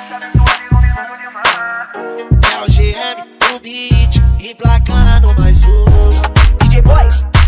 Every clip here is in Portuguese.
É o GM, o beat, emplacando mais um DJ Boy.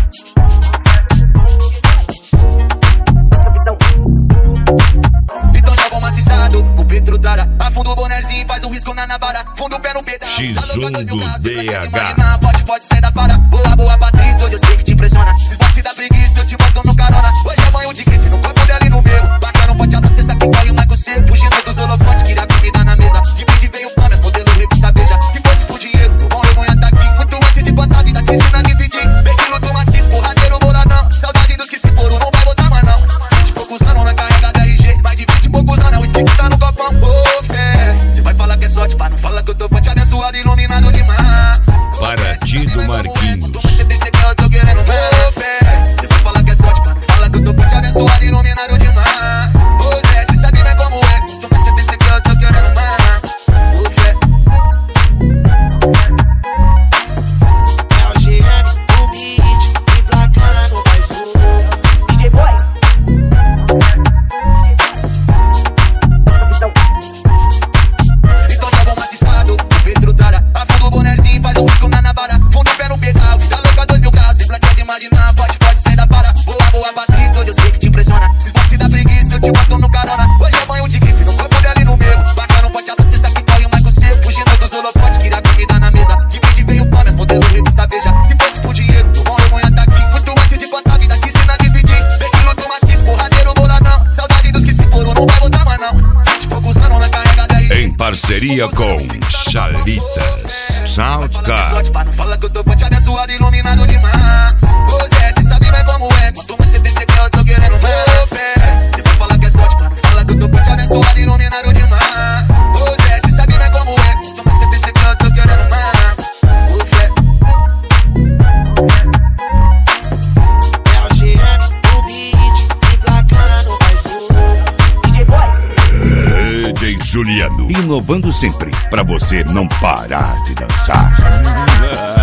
Então joga um maciçado, o Pedro Trara. Afunda o bonezinho, faz um risco na navara. Funda o pé no pedal. X1 do BH. Pode sair da para. Boa, Patrícia, hoje eu sei que te impressiona. Se bote da preguiça, eu te boto no carona. Hoje é banho de grife, no corpo dele no meu. Bacana, pode dar cesta que corre mais que o seu. Fugindo dos holofotes, queria comida na mesa. Divide veio panas, modelo revista beija. Se fosse por dinheiro, o bom eu vou tá aqui. Muito antes de botar a vida, te ensina a dividir. Bem que luto maciço, porradeiro, boladão. Saudade dos que se foram, não vai botar mais não. 20 e poucos anos na carrega da RG. Mais de 20 e poucos anos, o skin que tá no copão. Ô, fé, cê vai falar que é sorte, pá. Não fala que eu tô forte, abençoado, iluminado demais. Paraty do Marquinhos. Você tem que eu tô querendo meu fé. Cê vai falar que é sorte, mano. Fala que eu tô forte, abençoado, iluminado demais. Ô Zé, cê sabe bem como é. Então você tem que eu tô querendo mais. Ô fé. É o GM, o beat, emplacando mais um DJ Boy. Então joga um maciçado, o Pedro Trara. Afunda o bonezinho, faz um risco na navara. Funda o pé no pedal, tá louca 2000 graus. Sem plaquinha de imaginar, pode sair da para. Boa, Patrícia, hoje eu sei que te impressiona. Se bote da preguiça, eu te boto no carona. Hoje é banho de grife, no corpo dele no meu. Bacana, pode dar cesta que corre mais que o seu. Fugindo dos holofotes, queria comida na mesa. Divide veio panas, modelo revista beija. Se fosse por dinheiro, o bom eu vou tá aqui. Muito antes de botar a vida, te ensina a dividir. Bem que luto maciço, porradeiro, boladão. Saudade dos que se foram, não vai botar mais não. 20 e poucos anos na carrega da RG. Em parceria com Chalitas Soundcard. Não fala que eu tô forte, abençoado, iluminado demais. Ô Zé, cê sabe bem como é. Quanto mais cê tem, cê quer, eu tô querendo meu fé. Cê vai falar que é sorte, não fala que eu tô forte, abençoado, iluminado demais. Ô Zé, cê sabe bem como é. Quanto mais cê tem, cê quer, eu tô querendo mais. Ô fé. É o GM, o beat, emplacando mais um DJ Boy. DJ Juliano, inovando sempre, pra você não parar de dançar.